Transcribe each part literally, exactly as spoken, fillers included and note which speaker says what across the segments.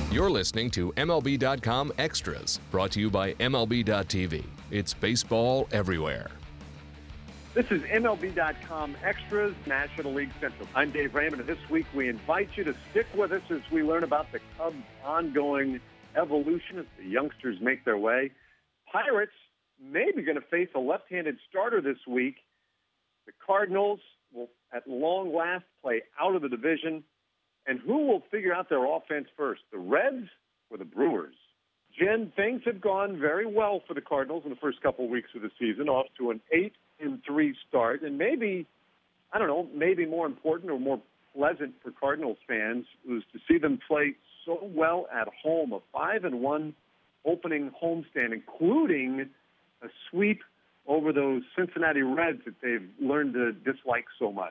Speaker 1: You're listening to M L B dot com Extras, brought to you by M L B dot T V. It's baseball everywhere.
Speaker 2: This is M L B dot com Extras, National League Central. I'm Dave Raymond, and this week we invite you to stick with us as we learn about the Cubs' ongoing evolution as the youngsters make their way. Pirates may be going to face a left-handed starter this week. The Cardinals will, at long last, play out of the division. And who will figure out their offense first, the Reds or the Brewers? Jen, things have gone very well for the Cardinals in the first couple of weeks of the season, off to an eight and three start. And maybe, I don't know, maybe more important or more pleasant for Cardinals fans was to see them play so well at home, a five and one opening homestand, including a sweep over those Cincinnati Reds that they've learned to dislike so much.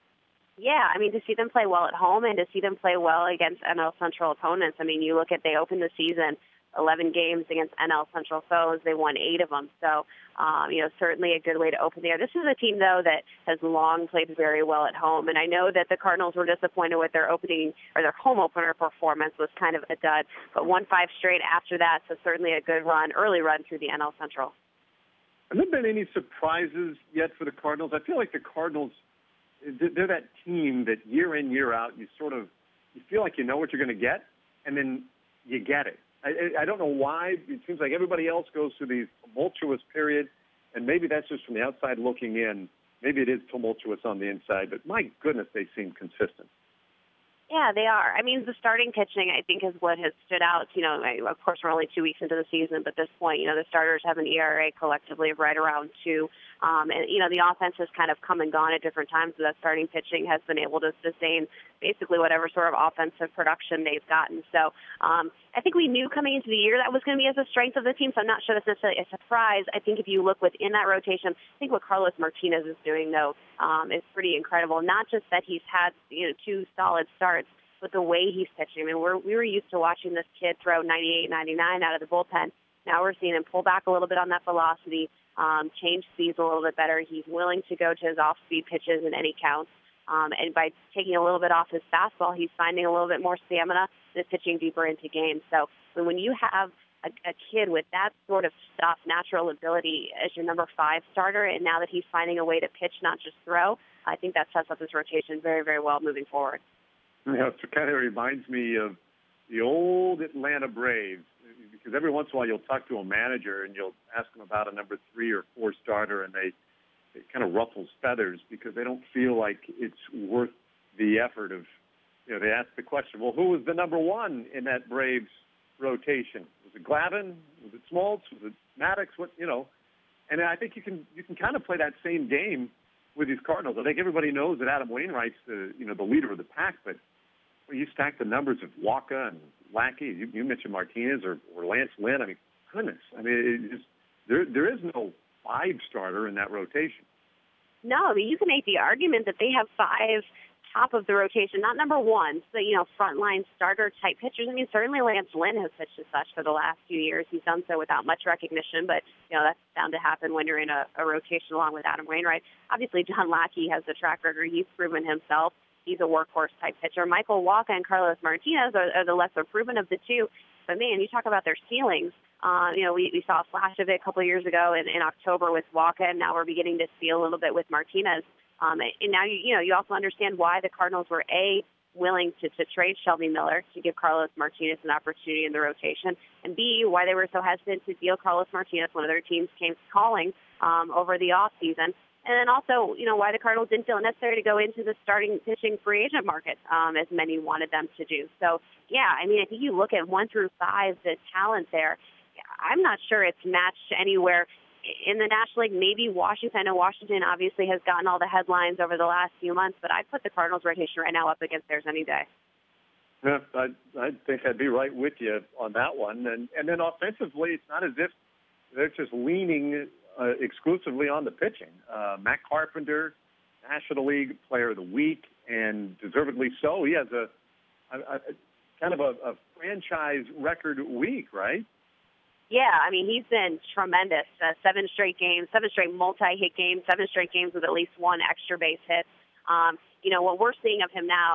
Speaker 3: Yeah, I mean, to see them play well at home and to see them play well against N L Central opponents. I mean, you look at, they opened the season eleven games against N L Central foes. They won eight of them. So, um, you know, certainly a good way to open the year. This is a team, though, that has long played very well at home. And I know that the Cardinals were disappointed with their opening or their home opener performance was kind of a dud, but won five straight after that. So certainly a good run, early run through the N L Central.
Speaker 2: Have there been any surprises yet for the Cardinals? I feel like the Cardinals, they're that team that year in, year out, you sort of, you feel like you know what you're going to get, and then you get it. I, I don't know why. It seems like everybody else goes through these tumultuous periods, and maybe that's just from the outside looking in. Maybe it is tumultuous on the inside, but my goodness, they seem consistent.
Speaker 3: Yeah, they are. I mean, the starting pitching, I think, is what has stood out. You know, of course, we're only two weeks into the season, but at this point, you know, the starters have an E R A collectively of right around two. Um, and, you know, the offense has kind of come and gone at different times, but that starting pitching has been able to sustain basically whatever sort of offensive production they've gotten. So um, I think we knew coming into the year that was going to be as a strength of the team, so I'm not sure that's necessarily a surprise. I think if you look within that rotation, I think what Carlos Martinez is doing, though, um, is pretty incredible. Not just that he's had, you know, two solid starts, but the way he's pitching. I mean, we're, we were used to watching this kid throw ninety-eight, ninety-nine out of the bullpen. Now we're seeing him pull back a little bit on that velocity, um, change speeds a little bit better. He's willing to go to his off-speed pitches in any counts. Um, and by taking a little bit off his fastball, he's finding a little bit more stamina and is pitching deeper into games. So when you have a, a kid with that sort of stuff, natural ability as your number five starter, and now that he's finding a way to pitch, not just throw, I think that sets up this rotation very, very well moving forward.
Speaker 2: Yeah, it kind of reminds me of the old Atlanta Braves, because every once in a while you'll talk to a manager and you'll ask them about a number three or four starter, and they, it kind of ruffles feathers because they don't feel like it's worth the effort of, you know, they ask the question, well, who was the number one in that Braves rotation? Was it Glavine? Was it Smoltz? Was it Maddox? What, you know? And I think you can you can kind of play that same game with these Cardinals. I think everybody knows that Adam Wainwright's the, you know, the leader of the pack, but when you stack the numbers of Wacha and Lackey, you, you mentioned Martinez or, or Lance Lynn. I mean, goodness. I mean, it just, there there is no five starter in that rotation.
Speaker 3: No, I mean, you can make the argument that they have five top of the rotation, not number one, so, you know, frontline starter type pitchers. I mean, certainly Lance Lynn has pitched as such for the last few years. He's done so without much recognition, but, you know, that's bound to happen when you're in a, a rotation along with Adam Wainwright. Obviously, John Lackey has the track record. He's proven himself. He's a workhorse-type pitcher. Michael Wacha and Carlos Martinez are, are the lesser proven of the two. But, man, you talk about their ceilings. Uh, you know, we, we saw a flash of it a couple of years ago in, in October with Wacha, and now we're beginning to see a little bit with Martinez. Um, and now, you, you know, you also understand why the Cardinals were, A, willing to, to trade Shelby Miller to give Carlos Martinez an opportunity in the rotation, and B, why they were so hesitant to deal Carlos Martinez when other teams came calling um, over the offseason. And then also, you know, why the Cardinals didn't feel it necessary to go into the starting pitching free agent market um, as many wanted them to do. So, yeah, I mean, I think you look at one through five, the talent there, I'm not sure it's matched anywhere in the National League. Maybe Washington. I know Washington obviously has gotten all the headlines over the last few months, but I'd put the Cardinals rotation right now up against theirs any day.
Speaker 2: Yeah, I, I think I'd be right with you on that one. And, and then offensively, it's not as if they're just leaning Uh, exclusively on the pitching. Uh, Matt Carpenter, National League Player of the Week, and deservedly so. He has a, a, a kind of a, a franchise record week, right?
Speaker 3: Yeah, I mean, he's been tremendous. Uh, seven straight games, seven straight multi-hit games, seven straight games with at least one extra base hit. Um, you know, what we're seeing of him now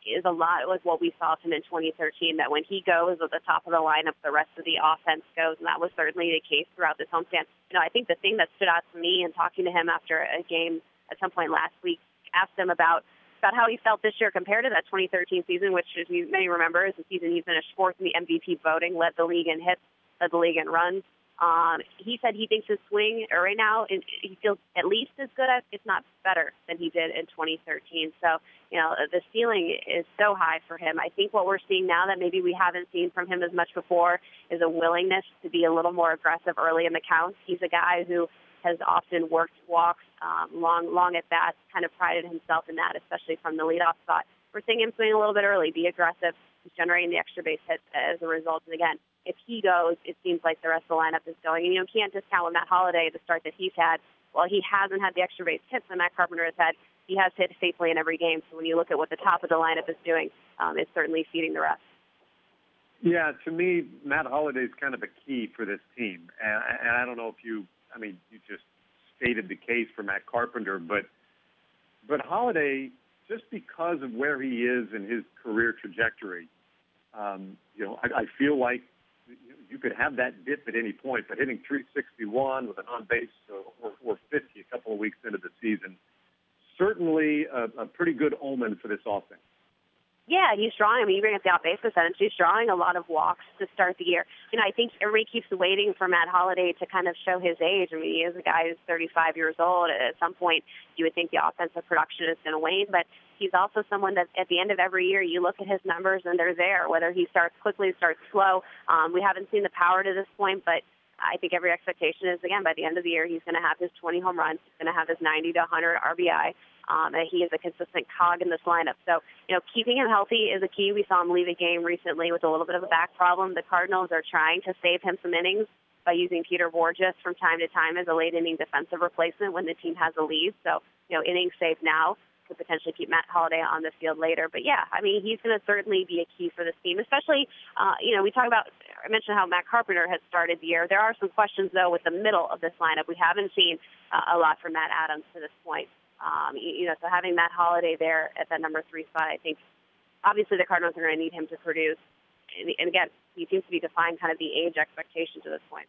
Speaker 3: is a lot like what we saw of him in twenty thirteen, that when he goes at the top of the lineup, the rest of the offense goes, and that was certainly the case throughout this homestand. You know, I think the thing that stood out to me in talking to him after a game at some point last week, asked him about about how he felt this year compared to that twenty thirteen season, which, as you may remember, is the season he finished fourth in the M V P voting, led the league in hits, led the league in runs. Um, he said he thinks his swing uh, right now, he feels at least as good, as, if not better, than he did in twenty thirteen. So, you know, the ceiling is so high for him. I think what we're seeing now that maybe we haven't seen from him as much before is a willingness to be a little more aggressive early in the counts. He's a guy who has often worked walks, um, long, long at bats, kind of prided himself in that, especially from the leadoff spot. We're seeing him swing a little bit early, be aggressive. He's generating the extra base hits as a result. And again, if he goes, it seems like the rest of the lineup is going. And you know, can't discount Matt Holliday, the start that he's had. Well, he hasn't had the extra base hits that Matt Carpenter has had. He has hit safely in every game. So when you look at what the top of the lineup is doing, um, it's certainly feeding the rest.
Speaker 2: Yeah, to me, Matt Holliday is kind of a key for this team. And, and I don't know if you, I mean, you just stated the case for Matt Carpenter, but but Holliday, just because of where he is in his career trajectory, um, you know, I, I feel like you could have that dip at any point, but hitting three sixty-one with an on-base or, or fifty a couple of weeks into the season, certainly a, a pretty good omen for this offense.
Speaker 3: Yeah, he's drawing. I mean, you bring up the out-base percentage. He's drawing a lot of walks to start the year. You know, I think everybody keeps waiting for Matt Holliday to kind of show his age. I mean, he is a guy who's thirty-five years old. At some point, you would think the offensive production is going to wane, but he's also someone that at the end of every year, you look at his numbers and they're there, whether he starts quickly, starts slow. Um, we haven't seen the power to this point, but I think every expectation is, again, by the end of the year, he's going to have his twenty home runs. He's going to have his ninety to one hundred R B I. Um, and he is a consistent cog in this lineup. So, you know, keeping him healthy is a key. We saw him leave a game recently with a little bit of a back problem. The Cardinals are trying to save him some innings by using Peter Borges from time to time as a late-inning defensive replacement when the team has a lead. So, you know, innings saved now could potentially keep Matt Holliday on the field later. But, yeah, I mean, he's going to certainly be a key for this team, especially, uh, you know, we talk about, I mentioned how Matt Carpenter has started the year. There are some questions, though, with the middle of this lineup. We haven't seen uh, a lot from Matt Adams to this point. Um, you, you know, so having Matt Holliday there at that number three spot, I think obviously the Cardinals are going to need him to produce. And, and again, he seems to be defying kind of the age expectation to this point.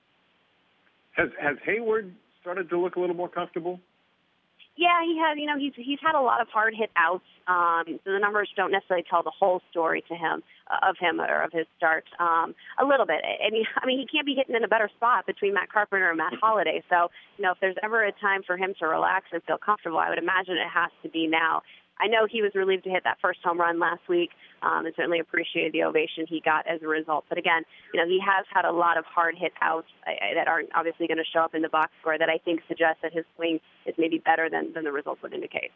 Speaker 2: Has has Hayward started to look a little more comfortable?
Speaker 3: Yeah, he has. You know, he's he's had a lot of hard hit outs. Um, so the numbers don't necessarily tell the whole story to him uh, of him or of his start. Um, a little bit. And he, I mean, he can't be hitting in a better spot between Matt Carpenter and Matt Holliday. So you know, if there's ever a time for him to relax and feel comfortable, I would imagine it has to be now. I know he was relieved to hit that first home run last week, um, and certainly appreciated the ovation he got as a result. But again, you know, he has had a lot of hard hit outs uh, that aren't obviously going to show up in the box score that I think suggest that his swing is maybe better than, than the results would indicate.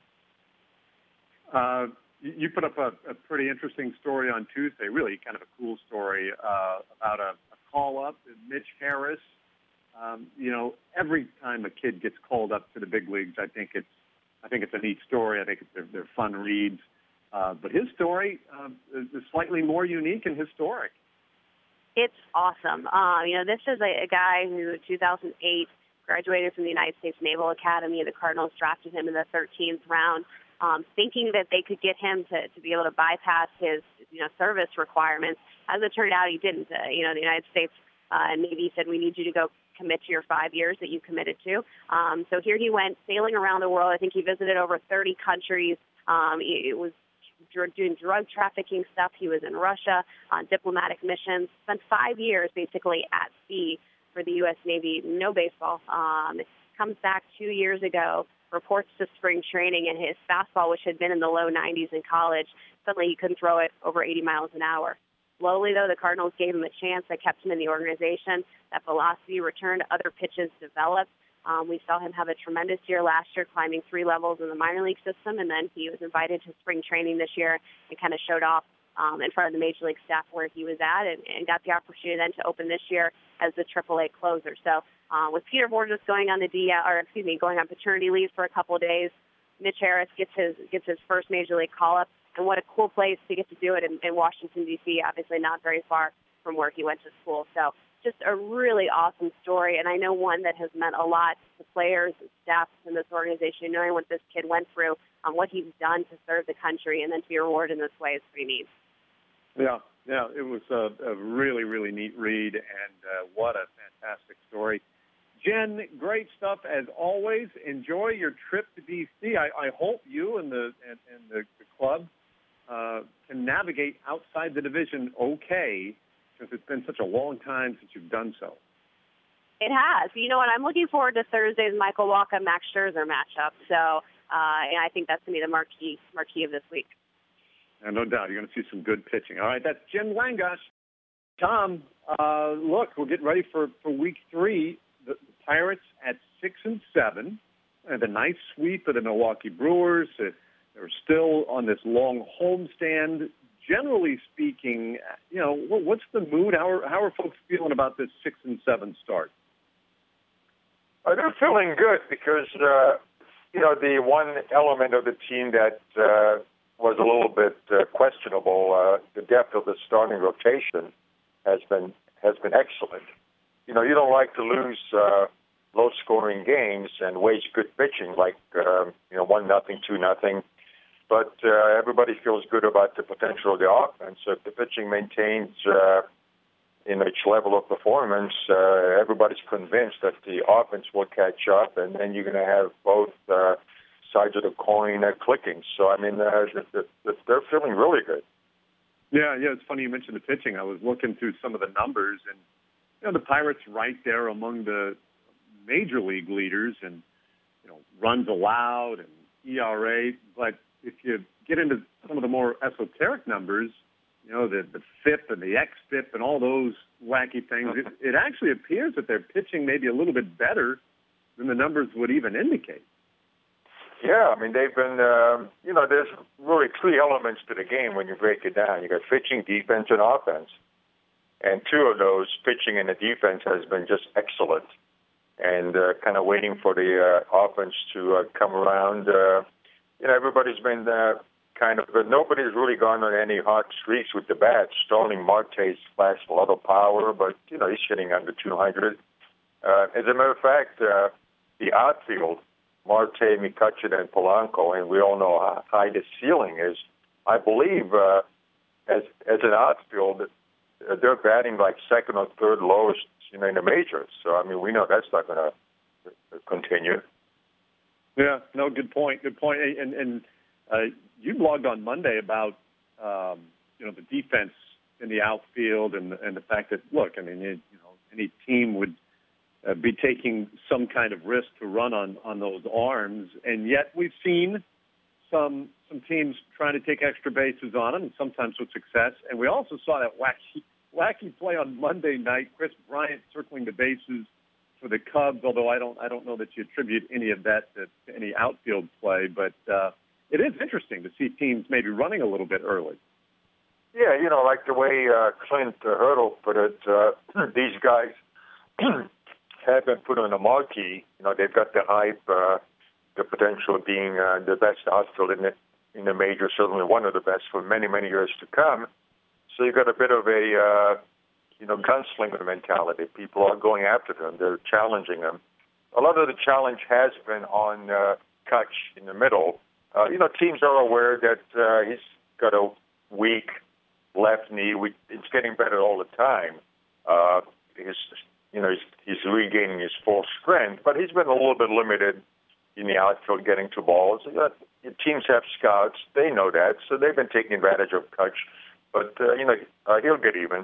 Speaker 2: Uh, you put up a, a pretty interesting story on Tuesday, really kind of a cool story uh, about a, a call-up, Mitch Harris. Um, you know, every time a kid gets called up to the big leagues, I think it's I think it's a neat story. I think it's, they're, they're fun reads. Uh, but his story uh, is slightly more unique and historic.
Speaker 3: It's awesome. Uh, you know, this is a, a guy who in two thousand eight graduated from the United States Naval Academy. The Cardinals drafted him in the thirteenth round, um, thinking that they could get him to, to be able to bypass his, you know, service requirements. As it turned out, he didn't. Uh, you know, the United States uh, and Navy said, we need you to go commit to your five years that you committed to. Um, so here he went sailing around the world. I think he visited over thirty countries. Um, it was doing drug trafficking stuff. He was in Russia on diplomatic missions, spent five years basically at sea for the U S Navy, no baseball. Um, comes back two years ago, reports to spring training, and his fastball, which had been in the low nineties in college, suddenly he couldn't throw it over eighty miles an hour. Slowly, though, the Cardinals gave him a chance. They kept him in the organization. That velocity returned. Other pitches developed. Um, we saw him have a tremendous year last year, climbing three levels in the minor league system, and then he was invited to spring training this year and kind of showed off um, in front of the major league staff where he was at, and, and got the opportunity then to open this year as the triple A closer. So uh, with Peter Borges going on the D L, or excuse me, going on paternity leave for a couple of days, Mitch Harris gets his gets his first major league call up. And what a cool place to get to do it in, in Washington, D C, obviously not very far from where he went to school. So just a really awesome story, and I know one that has meant a lot to players and staff in this organization, knowing what this kid went through on what he's done to serve the country, and then to be rewarded in this way is pretty neat.
Speaker 2: Yeah, yeah, it was a, a really, really neat read, and uh, what a fantastic story. Jen, great stuff as always. Enjoy your trip to D C. I, I hope you and the and, and the, the club uh, can navigate outside the division okay, because it's been such a long time since you've done so.
Speaker 3: It has. You know what? I'm looking forward to Thursday's Michael Wacha Max Scherzer matchup. So, uh, and I think that's going to be the marquee marquee of this week.
Speaker 2: And no doubt, you're going to see some good pitching. All right, that's Jen Langosh. Tom, uh, look, we're getting ready for, for week three. The Pirates at six and seven, and a nice sweep of the Milwaukee Brewers. They're still on this long homestand. Generally speaking, you know, what's the mood? How are how are folks feeling about this six and seven start?
Speaker 4: Uh, they're feeling good because uh, you know the one element of the team that uh, was a little bit uh, questionable, uh, the depth of the starting rotation has been has been excellent. You know, you don't like to lose uh, low-scoring games and waste good pitching like, uh, you know, one nothing, two nothing. But uh, everybody feels good about the potential of the offense. So if the pitching maintains, uh, you know, its level of performance, uh, everybody's convinced that the offense will catch up, and then you're going to have both uh, sides of the coin uh, clicking. So, I mean, uh, the, the, they're feeling really good.
Speaker 2: Yeah, yeah, it's funny you mentioned the pitching. I was looking through some of the numbers, and you know, the Pirates right there among the major league leaders and, you know, runs allowed and E R A. But if you get into some of the more esoteric numbers, you know, the, the F I P and the X F I P and all those wacky things, it, it actually appears that they're pitching maybe a little bit better than the numbers would even indicate.
Speaker 4: Yeah, I mean, they've been, uh, you know, there's really three elements to the game when you break it down. You got pitching, defense, and offense. And two of those, pitching and the defense, has been just excellent. And uh, kind of waiting for the uh, offense to uh, come around. Uh, you know, everybody's been uh, kind of, but nobody's really gone on any hot streaks with the bat. Starling Marte's flashed a lot of power, but, you know, he's hitting under two hundred. Uh, as a matter of fact, uh, the outfield, Marte, McCutcheon, and Polanco, and we all know how high the ceiling is. I believe uh, as as an outfield, they're batting like second or third lowest, you know, in the majors. So, I mean, we know that's not going to continue.
Speaker 2: Yeah, no, good point. Good point. And, and uh, you blogged on Monday about, um, you know, the defense in the outfield and, and the fact that, look, I mean, it, you know, any team would uh, be taking some kind of risk to run on, on those arms. And yet we've seen some some teams trying to take extra bases on them, and sometimes with success. And we also saw that wacky, wacky play on Monday night, Chris Bryant circling the bases for the Cubs, although I don't I don't know that you attribute any of that to, to any outfield play. But uh, it is interesting to see teams maybe running a little bit early.
Speaker 4: Yeah, you know, like the way uh, Clint uh, Hurdle put it, uh, these guys have been put on a marquee. You know, they've got the hype, uh, the potential of being uh, the best outfield in the, in the major, certainly one of the best for many, many years to come. So you've got a bit of a, uh, you know, gunslinger mentality. People are going after them. They're challenging them. A lot of the challenge has been on uh, Kutch in the middle. Uh, you know, teams are aware that uh, he's got a weak left knee. We, it's getting better all the time. Uh, he's, you know, he's, he's regaining his full strength, but he's been a little bit limited in the outfield getting to balls. You know, teams have scouts. They know that, so they've been taking advantage of Kutch. But, uh, you know, uh, he'll get even.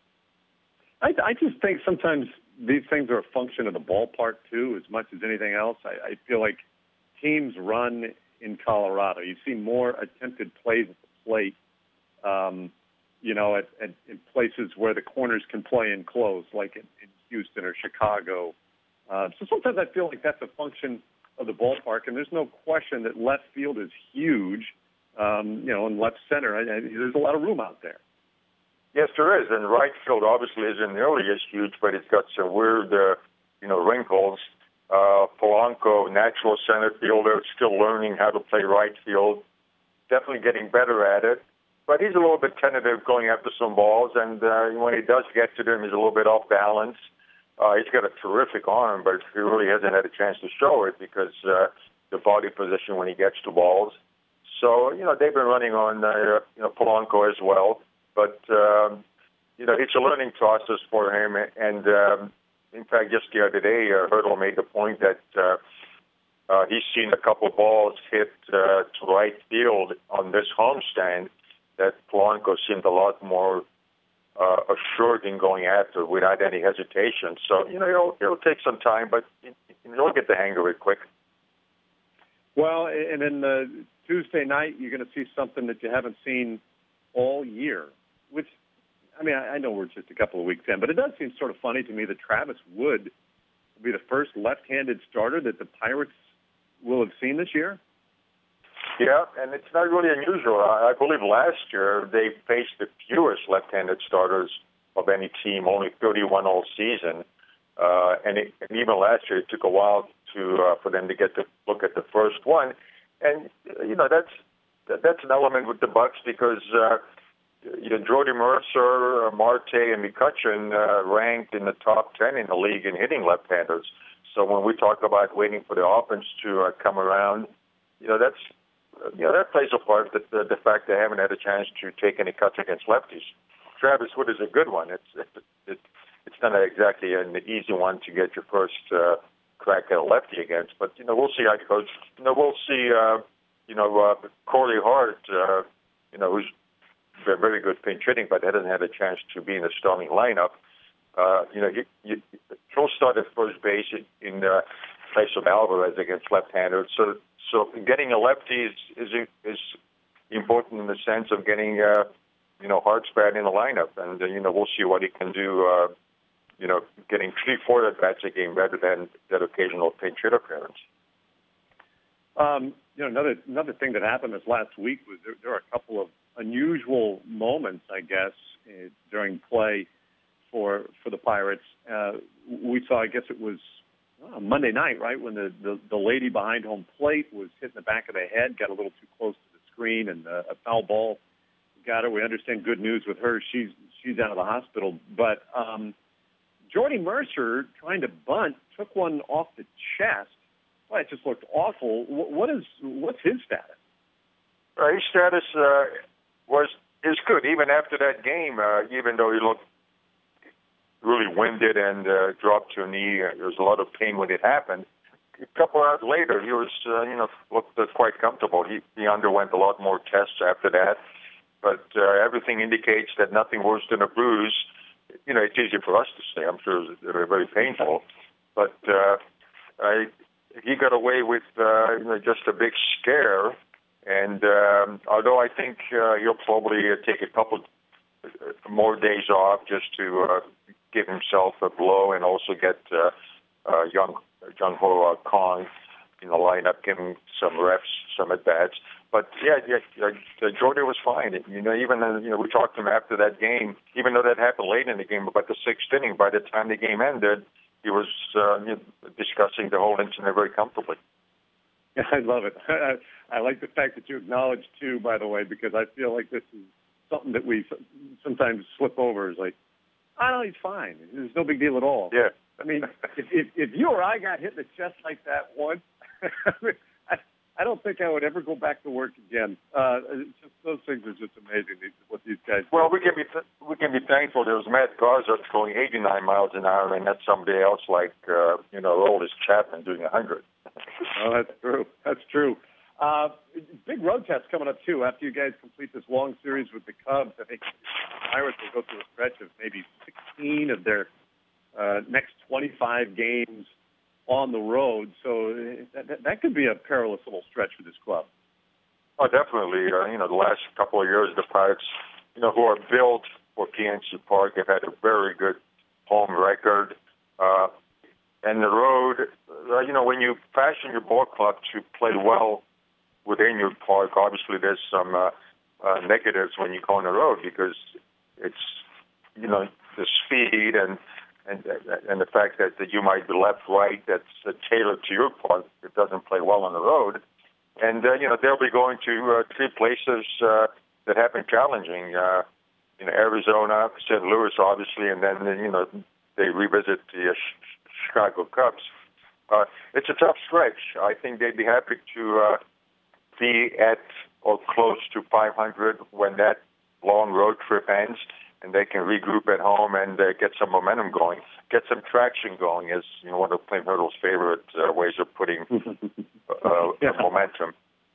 Speaker 2: I, I just think sometimes these things are a function of the ballpark, too, as much as anything else. I, I feel like teams run in Colorado. You see more attempted plays at the plate, um, you know, at, at in places where the corners can play in close, like in, in Houston or Chicago. Uh, so sometimes I feel like that's a function of the ballpark, and there's no question that left field is huge, um, you know, and left center. I, I, there's a lot of room out there.
Speaker 4: Yes, there is, and right field obviously isn't nearly as huge, but it's got some weird, uh, you know, wrinkles. Uh, Polanco, natural center fielder, still learning how to play right field, definitely getting better at it. But he's a little bit tentative going after some balls, and uh, when he does get to them, he's a little bit off balance. Uh, he's got a terrific arm, but he really hasn't had a chance to show it because uh, the body position when he gets to balls. So, you know, they've been running on, uh, you know, Polanco as well. But, um, you know, it's a learning process for him. And, um, in fact, just the other day, uh, Hurdle made the point that uh, uh, he's seen a couple balls hit uh, to right field on this homestand that Polanco seemed a lot more uh, assured in going after without any hesitation. So, you know, it'll, it'll take some time, but you'll get the hang of it quick.
Speaker 2: Well, and then uh, Tuesday night, you're going to see something that you haven't seen all year, which, I mean, I, I know we're just a couple of weeks in, but it does seem sort of funny to me that Travis Wood will be the first left-handed starter that the Pirates will have seen this year.
Speaker 4: Yeah, and it's not really unusual. I, I believe last year they faced the fewest left-handed starters of any team, only thirty-one all season. Uh, and, it, and even last year, it took a while to uh, for them to get to look at the first one. And, you know, that's that's an element with the Bucks because, uh, you know, Jordy Mercer, uh, Marte, and McCutchen uh, ranked in the top ten in the league in hitting left-handers. So when we talk about waiting for the offense to uh, come around, you know, that's, you know, that plays a part, the, the, the fact they haven't had a chance to take any cuts against lefties. Travis Wood is a good one. It's it, it, it's not exactly an easy one to get your first uh, crack at a lefty against, but, you know, we'll see how it goes. You know, we'll see, uh, you know, uh, Corey Hart, uh, you know, who's a very good pinch hitting, but hasn't had a chance to be in the starting lineup. Uh, you know, you, you, he'll start at first base in uh, place of Alvarez against left-handers. So, so getting a lefty is, is is important in the sense of getting, uh, you know, Hart's bat in the lineup, and uh, you know, we'll see what he can do. Uh, you know, getting three, four at bats a game rather than that occasional pinch hit appearance.
Speaker 2: Um, you know, another another thing that happened this last week was there, there were a couple of unusual moments, I guess, uh, during play for for the Pirates. Uh, we saw, I guess it was uh, Monday night, right, when the, the, the lady behind home plate was hitting the back of the head, got a little too close to the screen, and uh, a foul ball got her. We understand good news with her. She's she's out of the hospital. But um, Jordy Mercer, trying to bunt, took one off the chest. Well, it just looked awful. What, what is what's his status?
Speaker 4: Uh, his status uh, was is good even after that game. Uh, even though he looked really winded and uh, dropped to a knee, uh, there was a lot of pain when it happened. A couple hours later, he was uh, you know looked uh, quite comfortable. He he underwent a lot more tests after that, but uh, everything indicates that nothing worse than a bruise. You know, it's easy for us to say. I'm sure they're very painful, but uh, I. He got away with uh, you know, just a big scare, and um, although I think uh, he'll probably uh, take a couple more days off just to uh, give himself a blow and also get uh, uh, young Jung Ho uh, Kong in the lineup, give him some reps, some at bats. But yeah, yeah, uh, Jordy was fine. You know, even uh, you know, we talked to him after that game, even though that happened late in the game, about the sixth inning. By the time the game ended, he was uh, you know, discussing the whole incident very comfortably.
Speaker 2: Yeah, I love it. I, I like the fact that you acknowledge, too, by the way, because I feel like this is something that we sometimes slip over. Is like, oh, no, he's fine. There's no big deal at all.
Speaker 4: Yeah.
Speaker 2: I mean, if, if, if you or I got hit in the chest like that once, I, I don't think I would ever go back to work again. Uh, just, those things are just amazing, what these guys do.
Speaker 4: Well, we can be th- we can be thankful there was Matt Garza going eighty-nine miles an hour, and that's somebody else like, uh, you know, Oldest Chapman doing one hundred.
Speaker 2: Oh, that's true. That's true. Uh, big road test coming up, too, after you guys complete this long series with the Cubs. I think the Pirates will go through a stretch of maybe sixteen of their uh, next twenty-five games on the road. So that, that, that could be a perilous little stretch for this club.
Speaker 4: Oh, definitely. Uh, you know, the last couple of years, the Pirates, you know, who are built for P N C Park, have had a very good home record. Uh, and the road, uh, you know, when you fashion your ball club to play well within your park, obviously there's some uh, uh, negatives when you go on the road because it's, you know, the speed and and and the fact that, that you might be left, right, that's uh, tailored to your park, that doesn't play well on the road. And, uh, you know, they'll be going to uh, three places uh, that have been challenging, uh, you know, Arizona, Saint Louis, obviously, and then, you know, they revisit the uh, Chicago Cubs. Uh, it's a tough stretch. I think they'd be happy to uh, be at or close to five hundred when that long road trip ends, and they can regroup at home and uh, get some momentum going, get some traction going, is you know, one of Clint Hurdle's favorite uh, ways of putting uh,
Speaker 2: yeah.
Speaker 4: momentum.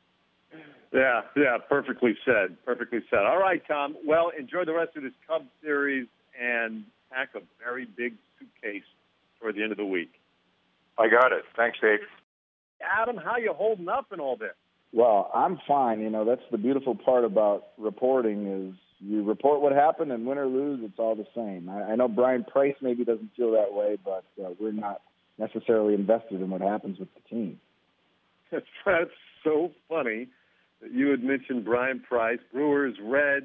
Speaker 2: Yeah, yeah, perfectly said, perfectly said. All right, Tom. Well, enjoy the rest of this Cubs series and pack a very big suitcase toward the end of the week.
Speaker 4: I got it. Thanks, Dave.
Speaker 2: Adam, how you holding up in all this?
Speaker 5: Well, I'm fine. You know, that's the beautiful part about reporting is you report what happened, and win or lose, it's all the same. I, I know Brian Price maybe doesn't feel that way, but uh, we're not necessarily invested in what happens with the team.
Speaker 2: That's, that's so funny that you had mentioned Brian Price, Brewers, Reds,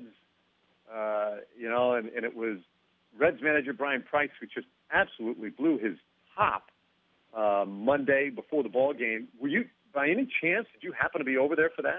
Speaker 2: uh, you know, and, and it was Reds manager Brian Price who just absolutely blew his top uh, Monday before the ball game. Were you, by any chance, did you happen to be over there for that?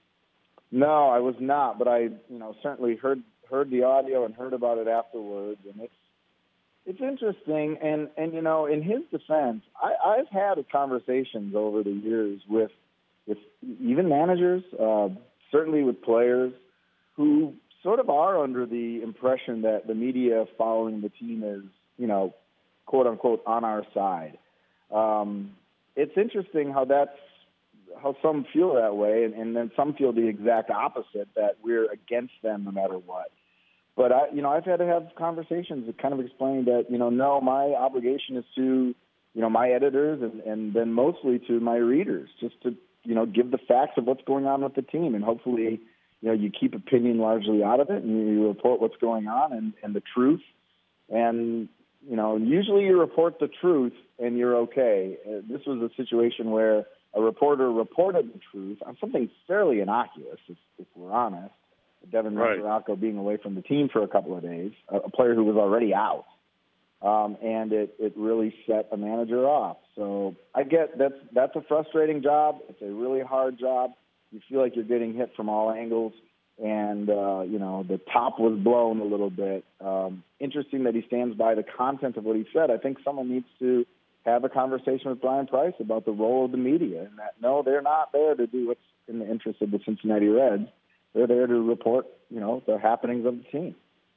Speaker 5: No, I was not, but I, you know, certainly heard heard the audio and heard about it afterwards, and it's it's interesting. And, and you know, in his defense, I, I've had conversations over the years with with even managers, uh, certainly with players, who sort of are under the impression that the media following the team is, you know, quote unquote, on our side. Um, it's interesting how that's how some feel that way, and, and then some feel the exact opposite, that we're against them no matter what. But, I, you know, I've had to have conversations that kind of explain that, you know, no, my obligation is to, you know, my editors and, and then mostly to my readers, just to, you know, give the facts of what's going on with the team. And hopefully, you know, you keep opinion largely out of it and you report what's going on and, and the truth. And, you know, usually you report the truth and you're okay. Uh, this was a situation where a reporter reported the truth on something fairly innocuous, if, if we're honest. Devin
Speaker 2: right.
Speaker 5: Mesoraco being away from the team for a couple of days, a, a player who was already out. Um, and it, it really set a manager off. So I get that's that's a frustrating job. It's a really hard job. You feel like you're getting hit from all angles. And, uh, you know, the top was blown a little bit. Um, interesting that he stands by the content of what he said. I think someone needs to have a conversation with Brian Price about the role of the media and that, no, they're not there to do what's in the interest of the Cincinnati Reds. They're there to report, you know, the happenings of the team.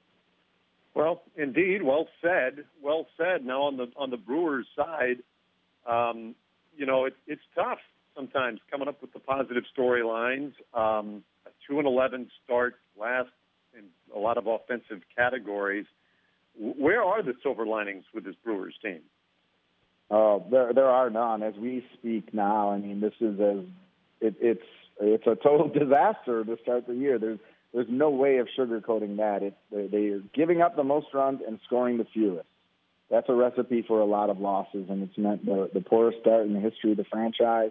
Speaker 2: Well, indeed, well said, well said. Now on the on the Brewers side, um, you know, it, it's tough sometimes coming up with the positive storylines. Um, a two and eleven start last in a lot of offensive categories. Where are the silver linings with this Brewers team?
Speaker 5: Uh, there there are none as we speak now. I mean, this is as it, it's it's a total disaster to start the year. There's There's no way of sugarcoating that. It, they, they are giving up the most runs and scoring the fewest. That's a recipe for a lot of losses, and it's meant the, the poorest start in the history of the franchise.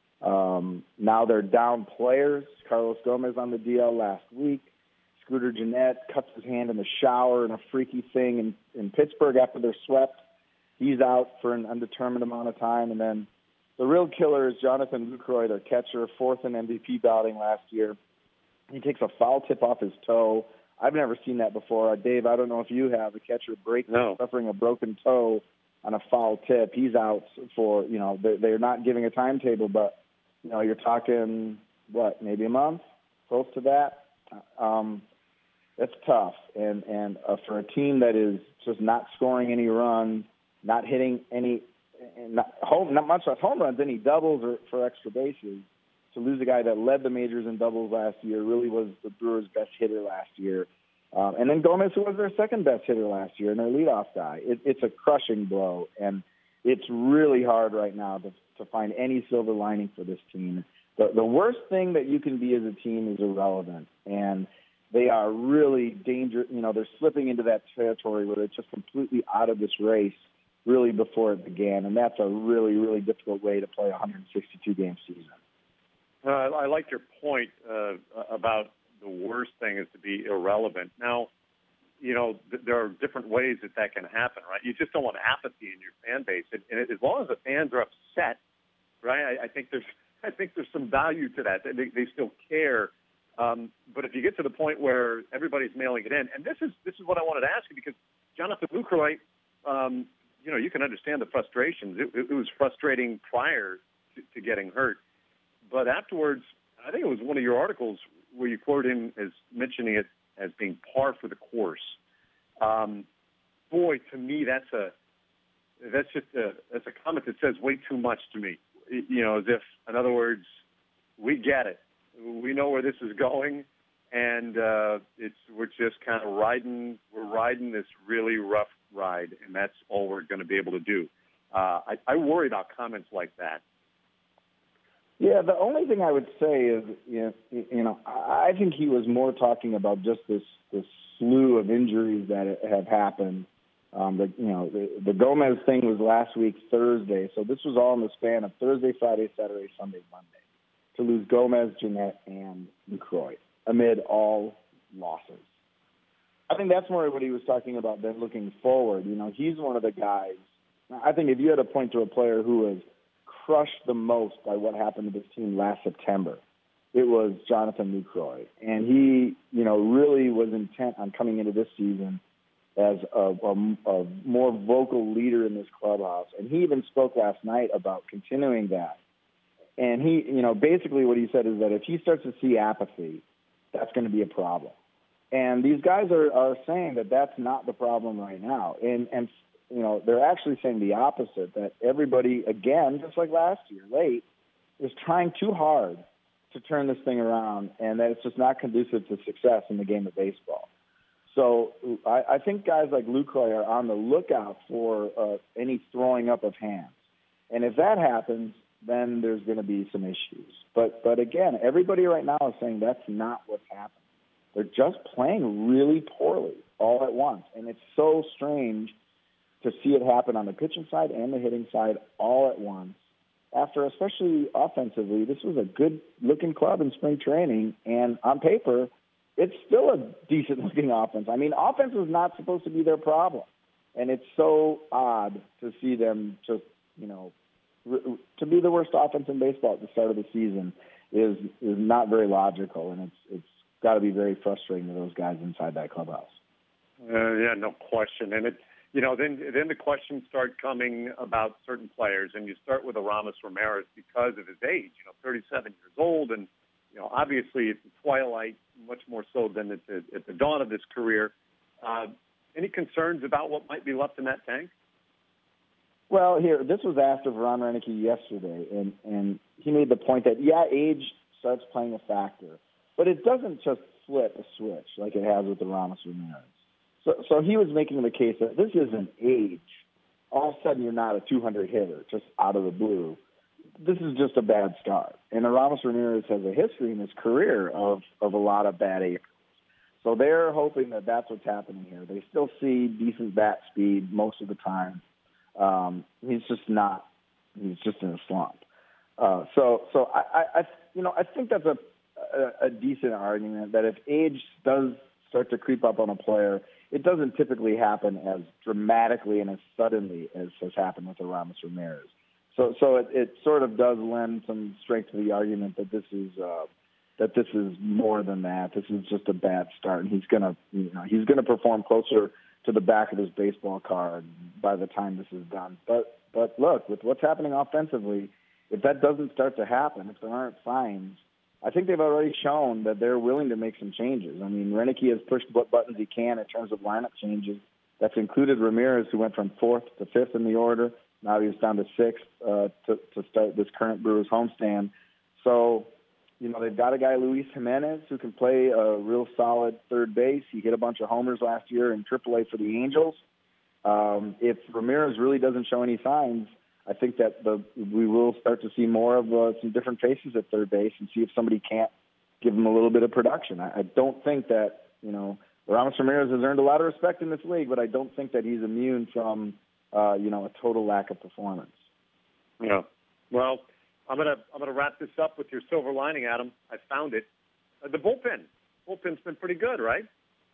Speaker 5: Um, now they're down players. Carlos Gomez on the D L last week. Scooter Gennett cuts his hand in the shower in a freaky thing in, in Pittsburgh after they're swept. He's out for an undetermined amount of time. And then the real killer is Jonathan Lucroy, their catcher, fourth in M V P balloting last year. He takes a foul tip off his toe. I've never seen that before. Uh, Dave, I don't know if you have. A catcher break,
Speaker 2: no.
Speaker 5: suffering a broken toe on a foul tip. He's out for, you know, they're, they're not giving a timetable, but, you know, you're talking, what, maybe a month, close to that. Um, that's tough. And, and uh, for a team that is just not scoring any runs, not hitting any, not, home, not much less home runs, any doubles or for extra bases, to lose a guy that led the majors in doubles last year, really was the Brewers' best hitter last year. Um, and then Gomez, who was their second best hitter last year, and their leadoff guy. It, it's a crushing blow, and it's really hard right now to, to find any silver lining for this team. The, the worst thing that you can be as a team is irrelevant, and they are really dangerous. You know, they're slipping into that territory where they're just completely out of this race really before it began, and that's a really, really difficult way to play a one hundred sixty-two game season.
Speaker 2: Uh, I like your point uh, about the worst thing is to be irrelevant. Now, you know, th- there are different ways that that can happen, right? You just don't want apathy in your fan base, and, and as long as the fans are upset, right? I, I think there's, I think there's some value to that. They, they still care, um, but if you get to the point where everybody's mailing it in, and this is this is what I wanted to ask you, because Jonathan Lucroy, um, you know, you can understand the frustrations. It, it was frustrating prior to, to getting hurt. But afterwards, I think it was one of your articles where you quoted him as mentioning it as being par for the course. Um, boy, to me, that's a that's just a that's a comment that says way too much to me. You know, as if, in other words, we get it, we know where this is going, and uh, it's we're just kind of riding we're riding this really rough ride, and that's all we're going to be able to do. Uh, I, I worry about comments like that.
Speaker 5: Yeah, the only thing I would say is, you know, you know, I think he was more talking about just this this slew of injuries that have happened. Um, the, you know, the, the Gomez thing was last week Thursday, so this was all in the span of Thursday, Friday, Saturday, Sunday, Monday, to lose Gomez, Jeanette, and LaCroix amid all losses. I think that's more what he was talking about than looking forward. You know, he's one of the guys. I think if you had to point to a player who was crushed the most by what happened to this team last September, it was Jonathan LaCroix. And he, you know, really was intent on coming into this season as a, a, a more vocal leader in this clubhouse. And he even spoke last night about continuing that. And he, you know, basically what he said is that if he starts to see apathy, that's going to be a problem. And these guys are, are saying that that's not the problem right now. And, and you know, they're actually saying the opposite, that everybody, again, just like last year, late, is trying too hard to turn this thing around, and that it's just not conducive to success in the game of baseball. So I, I think guys like LaCroix are on the lookout for uh, any throwing up of hands. And if that happens, then there's going to be some issues. But, but again, everybody right now is saying that's not what's happening. They're just playing really poorly all at once, and it's so strange to see it happen on the pitching side and the hitting side all at once. After, especially offensively, this was a good-looking club in spring training, and on paper, it's still a decent-looking offense. I mean, offense is not supposed to be their problem, and it's so odd to see them just, you know, r- to be the worst offense in baseball at the start of the season is is not very logical, and it's it's got to be very frustrating to those guys inside that clubhouse.
Speaker 2: Uh, yeah, no question, and it. You know, then then the questions start coming about certain players, and you start with Aramis Ramirez because of his age. You know, thirty-seven years old, and you know, obviously it's the twilight, much more so than at the, at the dawn of his career. Uh, any concerns about what might be left in that tank?
Speaker 5: Well, here, this was asked of Ron Renicky yesterday, and and he made the point that yeah, age starts playing a factor, but it doesn't just flip a switch like it has with Aramis Ramirez. So, so he was making the case that this isn't age. All of a sudden, you're not a two hundred hitter just out of the blue. This is just a bad start. And Aramis Ramirez has a history in his career of, of a lot of bad Aprils. So they're hoping that that's what's happening here. They still see decent bat speed most of the time. Um, he's just not. He's just in a slump. Uh, so, so I, I, you know, I think that's a, a, a decent argument that if age does start to creep up on a player, it doesn't typically happen as dramatically and as suddenly as has happened with Aramis Ramirez. So, so it, it sort of does lend some strength to the argument that this is uh, that this is more than that. This is just a bad start, and he's gonna, you know, he's gonna perform closer to the back of his baseball card by the time this is done. But, but look, with what's happening offensively, if that doesn't start to happen, if there aren't signs, I think they've already shown that they're willing to make some changes. I mean, Renicky has pushed what buttons he can in terms of lineup changes. That's included Ramirez, who went from fourth to fifth in the order. Now he's down to sixth uh, to, to start this current Brewers homestand. So, you know, they've got a guy, Luis Jimenez, who can play a real solid third base. He hit a bunch of homers last year in triple A for the Angels. Um, if Ramirez really doesn't show any signs, I think that the we will start to see more of uh, some different faces at third base and see if somebody can't give him a little bit of production. I, I don't think that, you know, Aramis Ramirez has earned a lot of respect in this league, but I don't think that he's immune from, uh, you know, a total lack of performance.
Speaker 2: Yeah. Well, I'm gonna I'm gonna wrap this up with your silver lining, Adam. I found it. Uh, the bullpen. Bullpen's been pretty good, right?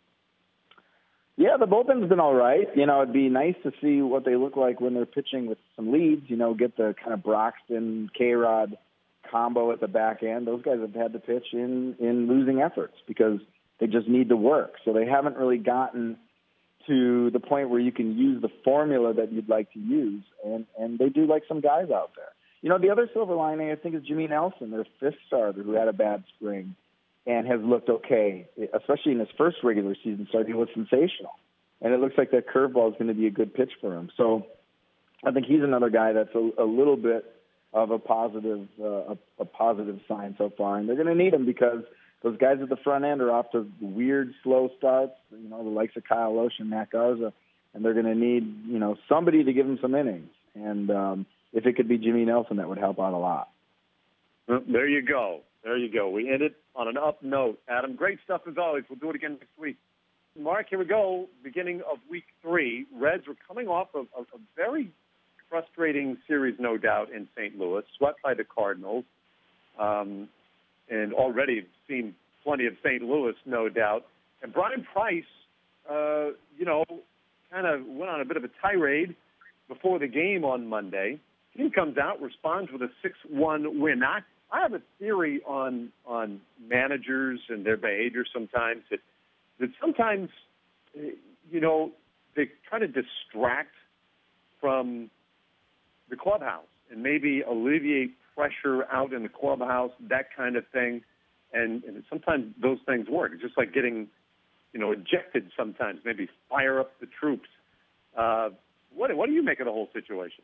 Speaker 5: Yeah, the bullpen's been all right. You know, it'd be nice to see what they look like when they're pitching with some leads, you know, get the kind of Broxton, K-Rod combo at the back end. Those guys have had to pitch in, in losing efforts because they just need to work. So they haven't really gotten to the point where you can use the formula that you'd like to use, and, and they do like some guys out there. You know, the other silver lining, I think, is Jimmy Nelson, their fifth starter, who had a bad spring and has looked okay, especially in his first regular season start. He was sensational. And it looks like that curveball is going to be a good pitch for him. So I think he's another guy that's a, a little bit of a positive uh, a, a positive sign so far. And they're going to need him because those guys at the front end are off to weird, slow starts, you know, the likes of Kyle Lohse and Matt Garza, and they're going to need, you know, somebody to give them some innings. And um, if it could be Jimmy Nelson, that would help out a lot.
Speaker 2: Well, there you go. There you go. We ended on an up note. Adam, great stuff as always. We'll do it again next week. Mark, here we go. Beginning of week three. Reds were coming off of, of a very frustrating series, no doubt, in Saint Louis, swept by the Cardinals, um, and already seen plenty of Saint Louis, no doubt. And Brian Price, uh, you know, kind of went on a bit of a tirade before the game on Monday. He comes out, responds with a six one win. I, I have a theory on on managers and their behavior sometimes that, that sometimes, you know, they try to distract from the clubhouse and maybe alleviate pressure out in the clubhouse, that kind of thing. And, and sometimes those things work. It's just like getting, you know, ejected sometimes, maybe fire up the troops. Uh, what, what do you make of the whole situation?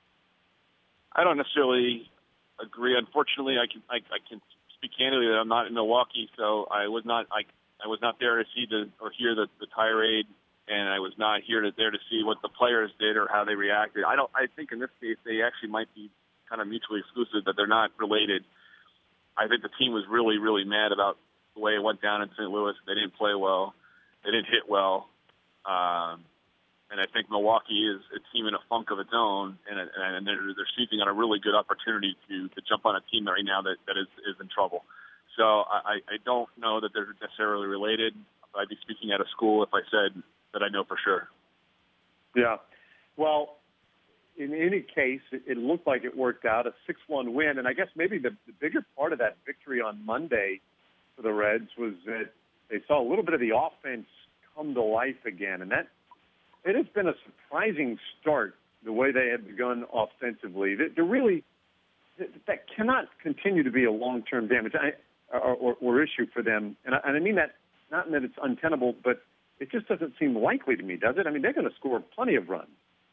Speaker 6: I don't necessarily agree. Unfortunately, I can I, I can speak candidly that I'm not in Milwaukee, so I was not I I was not there to see the or hear the, the tirade, and I was not here to there to see what the players did or how they reacted. I don't. I think in this case they actually might be kind of mutually exclusive, that they're not related. I think the team was really really mad about the way it went down in Saint Louis. They didn't play well. They didn't hit well. Um, And I think Milwaukee is a team in a funk of its own, and, and they're, they're seizing on a really good opportunity to, to jump on a team right now that, that is, is in trouble. So I, I don't know that they're necessarily related. I'd be speaking out of school if I said that I know for sure.
Speaker 2: Yeah. Well, in any case, it, it looked like it worked out, a six one win. And I guess maybe the, the bigger part of that victory on Monday for the Reds was that they saw a little bit of the offense come to life again, and that it has been a surprising start, the way they have begun offensively. They're really, that cannot continue to be a long-term damage or, or, or issue for them. And I, and I mean that not in that it's untenable, but it just doesn't seem likely to me, does it? I mean, they're going to score plenty of runs.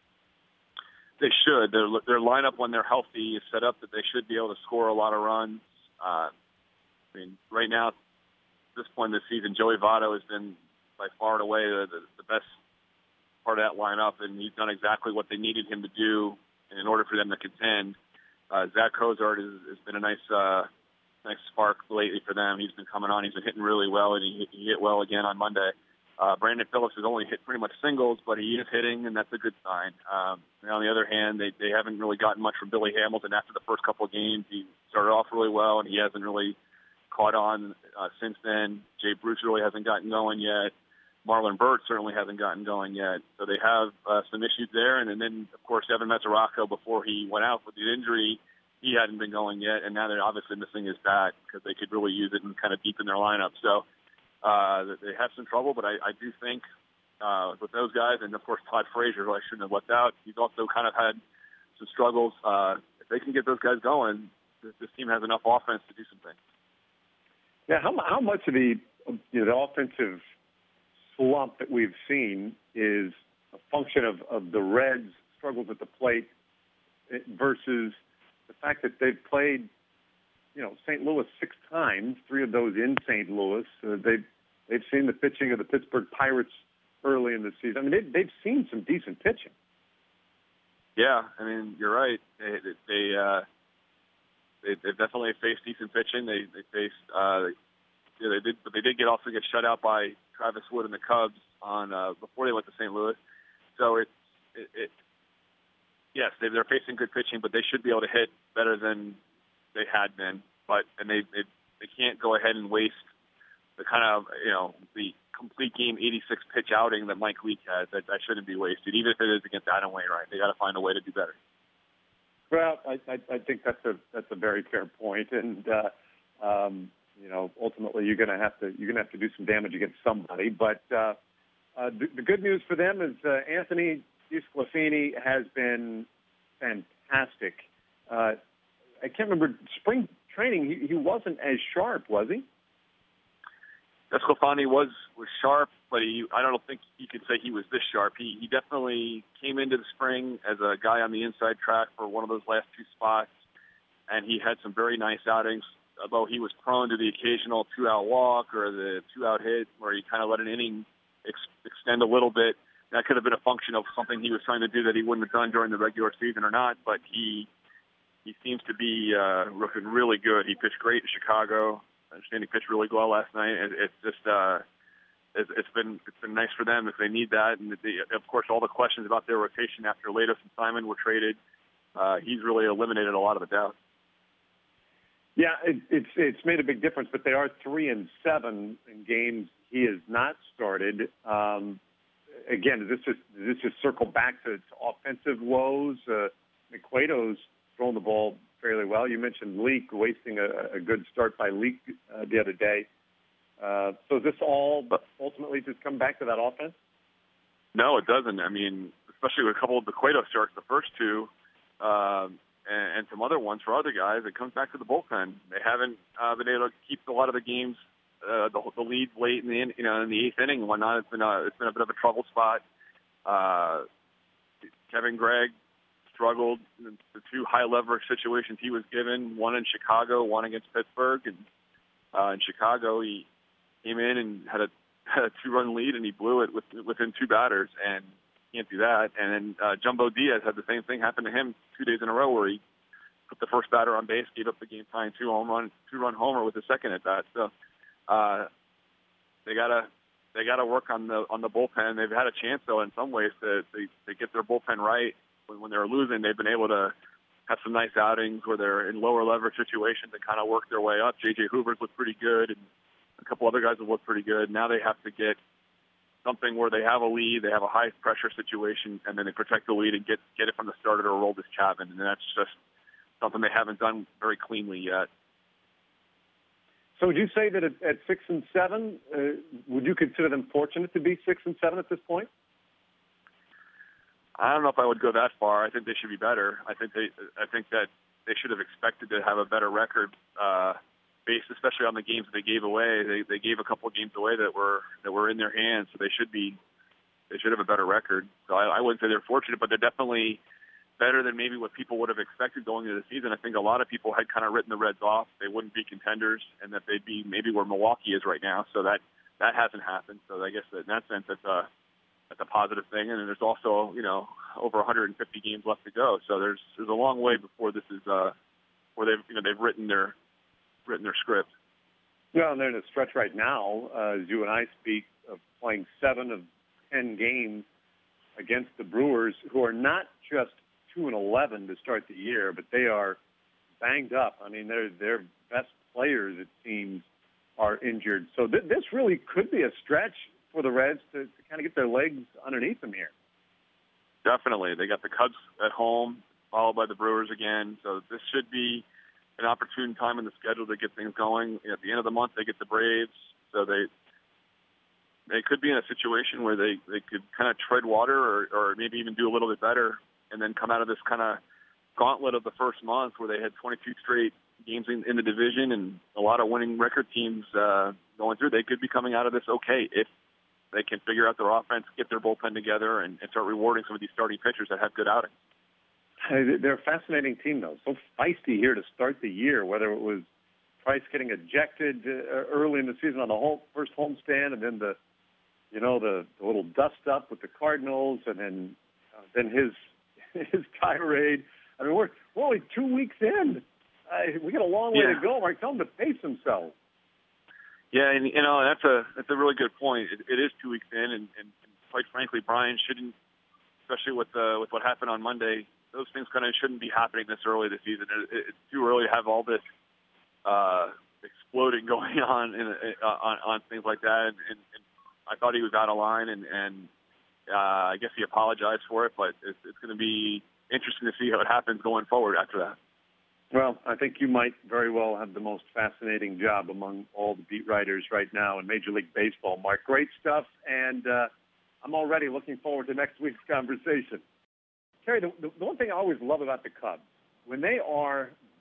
Speaker 6: They should. Their, their lineup, when they're healthy, is set up that they should be able to score a lot of runs. Uh, I mean, right now, at this point in the season, Joey Votto has been by far and away the, the, the best part of that lineup, and he's done exactly what they needed him to do in order for them to contend. Uh, Zach Cozart has, has been a nice uh, nice spark lately for them. He's been coming on. He's been hitting really well, and he, he hit well again on Monday. Uh, Brandon Phillips has only hit pretty much singles, but he is hitting, and that's a good sign. Um, and on the other hand, they, they haven't really gotten much from Billy Hamilton after the first couple of games. He started off really well, and he hasn't really caught on uh, since then. Jay Bruce really hasn't gotten going yet. Marlon Burt certainly hasn't gotten going yet. So they have uh, some issues there. And, and then, of course, Evan Mesoraco, before he went out with the injury, he hadn't been going yet. And now they're obviously missing his bat because they could really use it and kind of deepen their lineup. So uh, they have some trouble, but I, I do think uh, with those guys, and, of course, Todd Frazier, who I shouldn't have left out, he's also kind of had some struggles. Uh, if they can get those guys going, this, this team has enough offense to do some things.
Speaker 2: Yeah, how, how much of the, you know, the offensive slump that we've seen is a function of, of the Reds' struggles at the plate versus the fact that they've played, you know, Saint Louis six times, three of those in Saint Louis. Uh, they've, they've seen the pitching of the Pittsburgh Pirates early in the season. I mean, they, they've seen some decent pitching.
Speaker 6: Yeah, I mean, you're right. They, they, uh, they, they've definitely faced decent pitching. They, they faced, uh, yeah, they did, but they did get also get shut out by Travis Wood and the Cubs on uh, before they went to Saint Louis. So it's it, it yes, they, they're facing good pitching, but they should be able to hit better than they had been. But and they they, they can't go ahead and waste the kind of you know the complete game eighty-six pitch outing that Mike Leake had. That that shouldn't be wasted, even if it is against Adam Wainwright. They got to find a way to do better.
Speaker 2: Well, I, I, I think that's a that's a very fair point, and uh, um, you know, ultimately you're going to have to you're going to have to do some damage against somebody. But uh, uh, the, the good news for them is uh, Anthony DeSclafani has been fantastic. Uh, I can't remember, spring training, he, he wasn't as sharp, was he?
Speaker 6: Desclafani was was sharp, but he I don't think you could say he was this sharp. He he definitely came into the spring as a guy on the inside track for one of those last two spots, and he had some very nice outings, although he was prone to the occasional two-out walk or the two-out hit where he kind of let an inning ex- extend a little bit. That could have been a function of something he was trying to do that he wouldn't have done during the regular season or not, but he he seems to be uh, looking really good. He pitched great in Chicago. I understand he pitched really well last night. It, it's just uh, it's, it's been it's been nice for them if they need that. And the, of course, all the questions about their rotation after Latos and Simon were traded, uh, he's really eliminated a lot of the doubt.
Speaker 2: Yeah, it, it's it's made a big difference, but they are three and seven in games he has not started. Um, again, does this just does this just circle back to, to offensive woes? Uh, Cueto's throwing the ball fairly well. You mentioned Leak wasting a, a good start by Leak uh, the other day. Uh, so does this all ultimately just come back to that offense?
Speaker 6: No, it doesn't. I mean, especially with a couple of the Cueto starts, the first two, uh, and, and some other ones for other guys, it comes back to the bullpen. They haven't uh, been able to keep a lot of the games, uh, the, the lead late in the you know in the eighth inning and whatnot. It's been a, it's been a bit of a trouble spot. Uh, Kevin Gregg struggled in the two high leverage situations he was given, one in Chicago, one against Pittsburgh. And uh, in Chicago, he came in and had a, had a two-run lead, and he blew it with, within two batters, and can't do that. And then uh, Jumbo Diaz had the same thing happen to him two days in a row, where he put the first batter on base, gave up the game-tying two home run, two-run homer with the second at bat. So uh, they gotta they gotta work on the on the bullpen. They've had a chance, though, in some ways to to, to get their bullpen right. When, when they're losing, they've been able to have some nice outings where they're in lower leverage situations and kind of work their way up. J J Hoover's looked pretty good, and a couple other guys have looked pretty good. Now they have to get something where they have a lead, they have a high pressure situation, and then they protect the lead and get get it from the starter or roll this Chapman. And that's just something they haven't done very cleanly yet.
Speaker 2: So would you say that at, at six and seven, uh, would you consider them fortunate to be six and seven at this point?
Speaker 6: I don't know if I would go that far. I think they should be better. I think they, I think that they should have expected to have a better record, uh, based especially on the games that they gave away. They they gave a couple of games away that were that were in their hands, so they should be they should have a better record. So I, I wouldn't say they're fortunate, but they're definitely better than maybe what people would have expected going into the season. I think a lot of people had kind of written the Reds off. They wouldn't be contenders, and that they'd be maybe where Milwaukee is right now. So that that hasn't happened. So I guess that in that sense, it's a That's a positive thing, and there's also, you know, over one hundred fifty games left to go. So there's there's a long way before this is uh, where they've you know they've written their written their script.
Speaker 2: Well, and they're in a stretch right now, uh, as you and I speak, of playing seven of ten games against the Brewers, who are not just two and eleven to start the year, but they are banged up. I mean, their their best players, it seems, are injured. So th- this really could be a stretch for the Reds to, to kind of get their legs underneath them here.
Speaker 6: Definitely. They got the Cubs at home, followed by the Brewers again. So this should be an opportune time in the schedule to get things going. At the end of the month, they get the Braves. So they they could be in a situation where they, they could kind of tread water or, or maybe even do a little bit better and then come out of this kind of gauntlet of the first month where they had twenty-two straight games in, in the division and a lot of winning record teams uh, going through. They could be coming out of this okay if they can figure out their offense, get their bullpen together, and, and start rewarding some of these starting pitchers that have good outings.
Speaker 2: They're a fascinating team, though. So feisty here to start the year, whether it was Price getting ejected uh, early in the season on the whole, first homestand, and then the, you know, the, the little dust up with the Cardinals, and then uh, then his his tirade. I mean, we're, we're only two weeks in. Uh, we got a long way
Speaker 6: yeah.
Speaker 2: to go. Mark, tell him to pace himself.
Speaker 6: Yeah, and you know that's a that's a really good point. It, it is two weeks in, and, and, and quite frankly, Brian shouldn't, especially with uh, with what happened on Monday. Those things kind of shouldn't be happening this early this season. It, it's too early to have all this uh, exploding going on in, uh, on on things like that. And, and, and I thought he was out of line, and, and uh, I guess he apologized for it. But it's, it's going to be interesting to see how it happens going forward after that.
Speaker 2: Well, I think you might very well have the most fascinating job among all the beat writers right now in Major League Baseball, Mark. Great stuff, and uh, I'm already looking forward to next week's conversation. Terry, the, the one thing I always love about the Cubs, when they are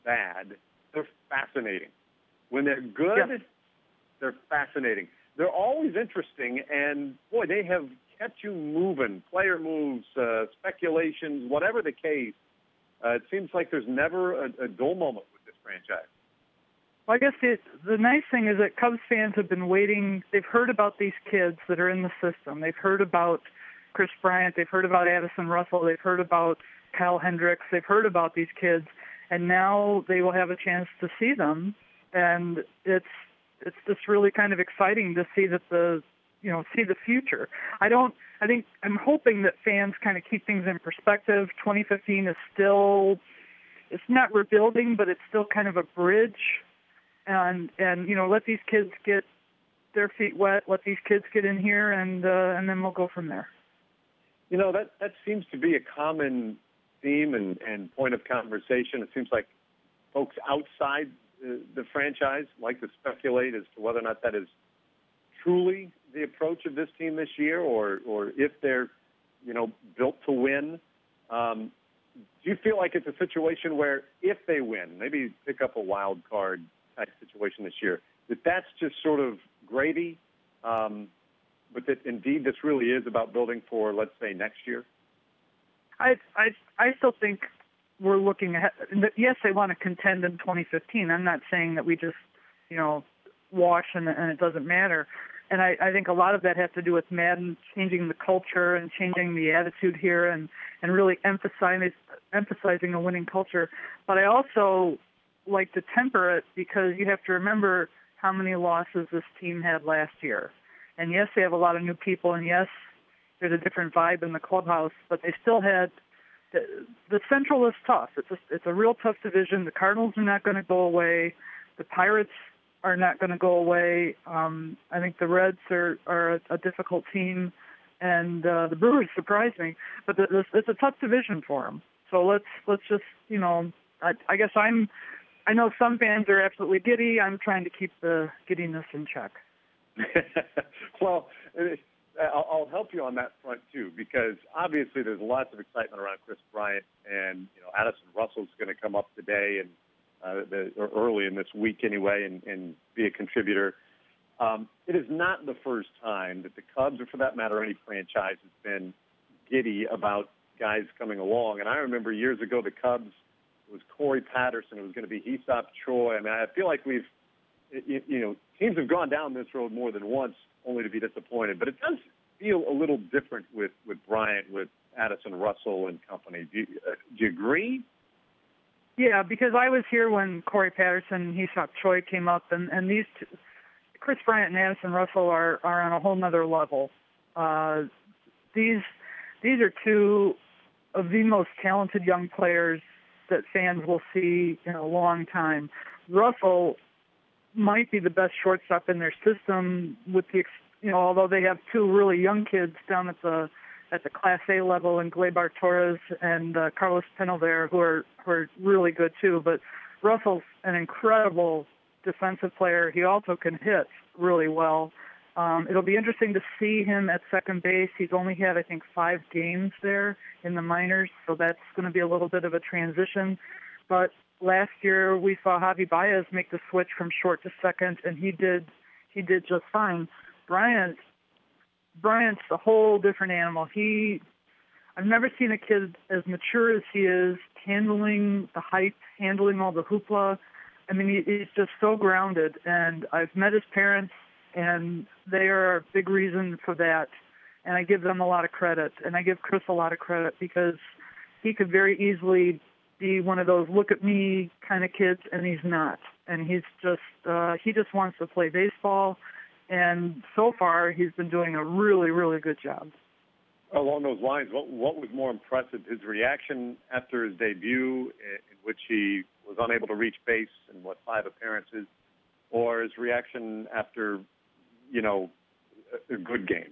Speaker 2: bad, they're fascinating. When they're good,
Speaker 7: yeah.
Speaker 2: they're fascinating. They're always interesting, and, boy, they have kept you moving. Player moves, uh, speculations, whatever the case. Uh, it seems like there's never a, a dull moment with this franchise.
Speaker 7: Well, I guess the, the nice thing is that Cubs fans have been waiting. They've heard about these kids that are in the system. They've heard about Kris Bryant. They've heard about Addison Russell. They've heard about Kyle Hendricks. They've heard about these kids, and now they will have a chance to see them. And it's it's just really kind of exciting to see that the you know see the future. I don't. I think I'm hoping that fans kind of keep things in perspective. twenty fifteen is still. It's not rebuilding, but it's still kind of a bridge. And, and you know, let these kids get their feet wet, let these kids get in here, and uh, and then we'll go from there.
Speaker 2: You know, that, that seems to be a common theme and, and point of conversation. It seems like folks outside the, the franchise like to speculate as to whether or not that is truly the approach of this team this year, or, or if they're, you know, built to win. Um, do you feel like it's a situation where if they win, maybe pick up a wild card type situation this year, that that's just sort of gravy, um, but that indeed this really is about building for, let's say, next year?
Speaker 7: I I I still think we're looking ahead. Yes, they want to contend in twenty fifteen. I'm not saying that we just, you know, wash and, and it doesn't matter. And I, I think a lot of that has to do with Madden changing the culture and changing the attitude here and, and really emphasizing emphasizing a winning culture. But I also like to temper it because you have to remember how many losses this team had last year. And yes, they have a lot of new people, and yes, there's a different vibe in the clubhouse, but they still had the, the Central is tough. It's a, it's a real tough division. The Cardinals are not going to go away. The Pirates are not going to go away. Um, I think the Reds are, are a, a difficult team, and uh, the Brewers surprised me. But the, the, it's a tough division for them. So let's let's just, you know, I, I guess I'm I know some fans are absolutely giddy. I'm trying to keep the giddiness in check.
Speaker 2: Well, I'll, I'll help you on that front, too, because obviously there's lots of excitement around Kris Bryant, and, you know, Addison Russell's going to come up today and uh, the, or early in this week anyway and, and be a contributor. Um, it is not the first time that the Cubs, or for that matter any franchise, has been giddy about guys coming along. And I remember years ago the Cubs, it was Corey Patterson. It was going to be Hesop Choi. I mean, I feel like we've, you, you know, teams have gone down this road more than once only to be disappointed. But it does feel a little different with, with Bryant, with Addison Russell and company. Do you, uh, do you agree?
Speaker 7: Yeah, because I was here when Corey Patterson and Hesop Choi came up, and, and these two, Kris Bryant and Addison Russell are, are on a whole nother level. Uh, these these are two of the most talented young players that fans will see in a long time. Russell might be the best shortstop in their system, with the you know, although they have two really young kids down at the at the Class A level, and Gleyber Torres and uh, Carlos Pena there, who are who are really good too. But Russell's an incredible defensive player. He also can hit really well. Um, it'll be interesting to see him at second base. He's only had, I think, five games there in the minors, so that's going to be a little bit of a transition. But last year we saw Javi Baez make the switch from short to second, and he did he did just fine. Bryant, Bryant's a whole different animal. He, I've never seen a kid as mature as he is, handling the hype, handling all the hoopla. I mean, he, he's just so grounded, and I've met his parents, and they are a big reason for that, and I give them a lot of credit, and I give Kris a lot of credit, because he could very easily be one of those look-at-me kind of kids, and he's not. And he's just, uh, he just wants to play baseball, and so far he's been doing a really, really good job.
Speaker 2: Along those lines, what, what was more impressive, his reaction after his debut, in, in which he was unable to reach base in, what, five appearances, or his reaction after, you know, a, a good game?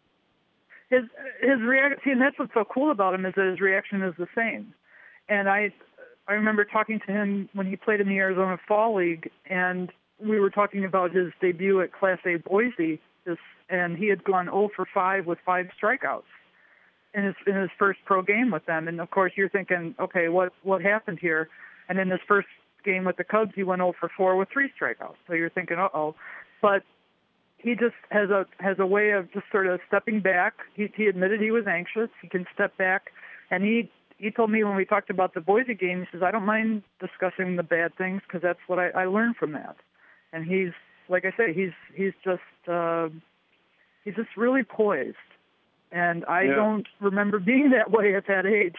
Speaker 7: His his reaction, and that's what's so cool about him, is that his reaction is the same. And I I remember talking to him when he played in the Arizona Fall League, and we were talking about his debut at Class A Boise, this, and he had gone oh for five with five strikeouts in his in his first pro game with them. And of course, you're thinking, okay, what what happened here? And in his first game with the Cubs, he went oh for four with three strikeouts. So you're thinking, uh-oh. But he just has a has a way of just sort of stepping back. He, he admitted he was anxious. He can step back. And he, he told me when we talked about the Boise game, he says, I don't mind discussing the bad things because that's what I, I learned from that. And he's, like I say, he's he's just uh, he's just really poised. And I yeah. don't remember being that way at that age.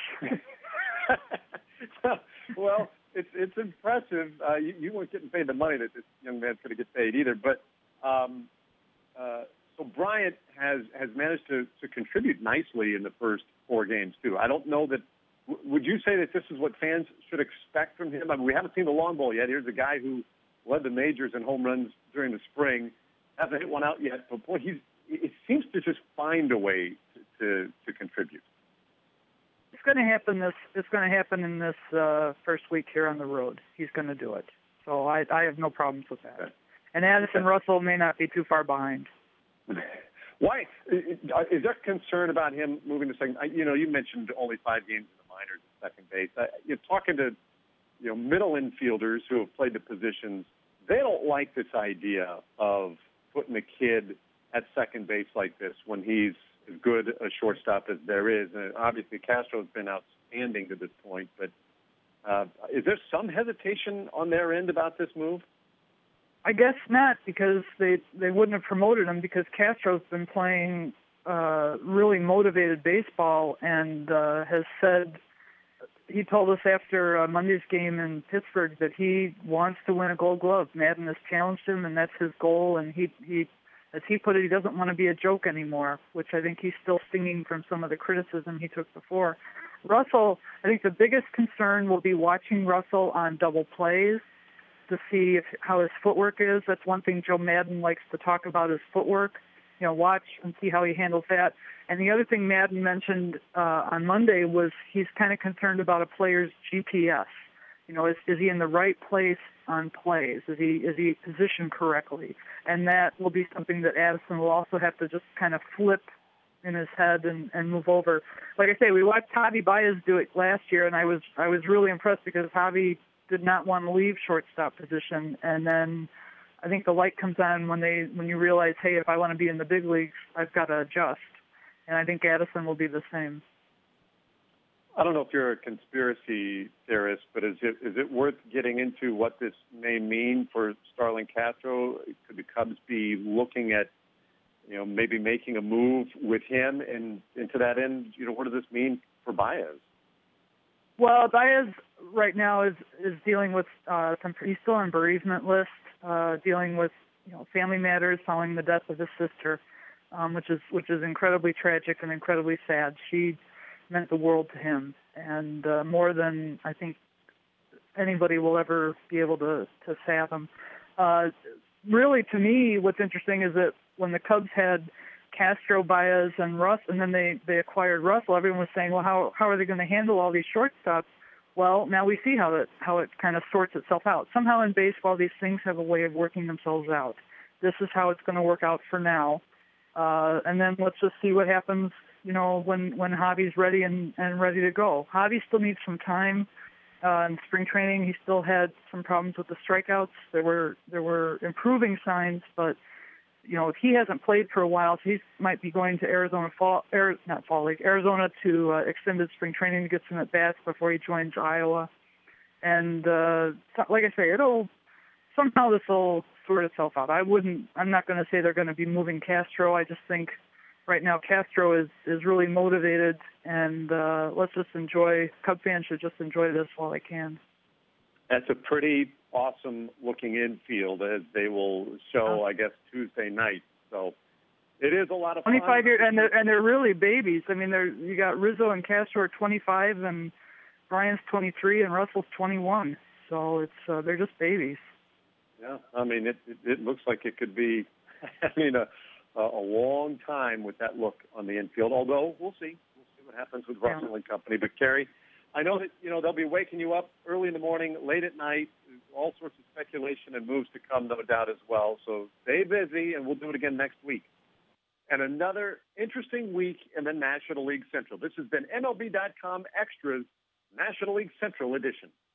Speaker 2: Well, it's it's impressive. Uh, you, you weren't getting paid the money that this young man's going to get paid either. But um, uh, so Bryant has, has managed to, to contribute nicely in the first four games too. I don't know that. W- would you say that this is what fans should expect from him? I mean, we haven't seen the long ball yet. Here's a guy who led the majors in home runs during the spring. Hasn't hit one out yet, but boy, he's it seems to just find a way to to, to contribute.
Speaker 7: It's going to happen. This it's going to happen in this uh, first week here on the road. He's going to do it. So I, I have no problems with that. Okay. And Addison Russell may not be too far behind.
Speaker 2: Why is there concern about him moving to second? You know, you mentioned only five games in the minors at second base. You're talking to you know middle infielders who have played the positions. They don't like this idea of putting a kid at second base like this when he's as good a shortstop as there is. And obviously Castro's been outstanding to this point, but uh, is there some hesitation on their end about this move?
Speaker 7: I guess not, because they, they wouldn't have promoted him, because Castro's been playing uh, really motivated baseball and uh, has said, he told us after uh, Monday's game in Pittsburgh that he wants to win a Gold Glove. Madden has challenged him, and that's his goal, and he, he as he put it, he doesn't want to be a joke anymore, which I think he's still stinging from some of the criticism he took before. Russell, I think the biggest concern will be watching Russell on double plays to see if, how his footwork is. That's one thing Joe Madden likes to talk about, his footwork. You know, watch and see how he handles that. And the other thing Madden mentioned uh, on Monday was he's kind of concerned about a player's G P S. You know, is, is he in the right place on plays? Is he is he positioned correctly? And that will be something that Addison will also have to just kind of flip in his head and, and move over. Like I say, we watched Javi Baez do it last year, and I was I was really impressed because Javi did not want to leave shortstop position, and then I think the light comes on when they when you realize, hey, if I want to be in the big leagues, I've got to adjust. And I think Addison will be the same.
Speaker 2: I don't know if you're a conspiracy theorist, but is it is it worth getting into what this may mean for Starlin Castro? Could the Cubs be looking at, you know, maybe making a move with him? And, and to that end, you know, what does this mean for Baez?
Speaker 7: Well, Baez right now is, is dealing with uh, some. He's still on bereavement list, uh, dealing with you know family matters following the death of his sister, um, which is which is incredibly tragic and incredibly sad. She meant the world to him, and uh, more than I think anybody will ever be able to, to fathom. Uh, really, to me, what's interesting is that when the Cubs had Castro, Baez, and Russ, and then they, they acquired Russell, everyone was saying, well, how how are they going to handle all these shortstops? Well, now we see how it, how it kind of sorts itself out. Somehow in baseball, these things have a way of working themselves out. This is how it's going to work out for now. Uh, and then let's just see what happens, you know, when, when Javi's ready and, and ready to go. Javi still needs some time uh, in spring training. He still had some problems with the strikeouts. There were there were improving signs, but, you know, if he hasn't played for a while, so he might be going to Arizona fall, Air, not fall league, Arizona to uh, extended spring training to get some at bats before he joins Iowa. And uh, like I say, it'll somehow this will sort itself out. I wouldn't. I'm not going to say they're going to be moving Castro. I just think right now Castro is, is really motivated, and uh, let's just enjoy. Cub fans should just enjoy this while they can.
Speaker 2: That's a pretty awesome looking infield, as they will show, I guess, Tuesday night. So it is a lot of fun.
Speaker 7: twenty-five years, and they're and they're really babies. I mean, they're you got Rizzo and Castro are twenty-five, and Brian's twenty-three, and Russell's twenty-one. So it's uh, they're just babies.
Speaker 2: Yeah, I mean, it, it it looks like it could be, I mean, a a long time with that look on the infield. Although we'll see, we'll see what happens with Russell yeah. and company. But Kerry, I know that you know they'll be waking you up early in the morning, late at night. All sorts of speculation and moves to come, no doubt, as well. So stay busy, and we'll do it again next week. And another interesting week in the National League Central. This has been M L B dot com Extras National League Central edition.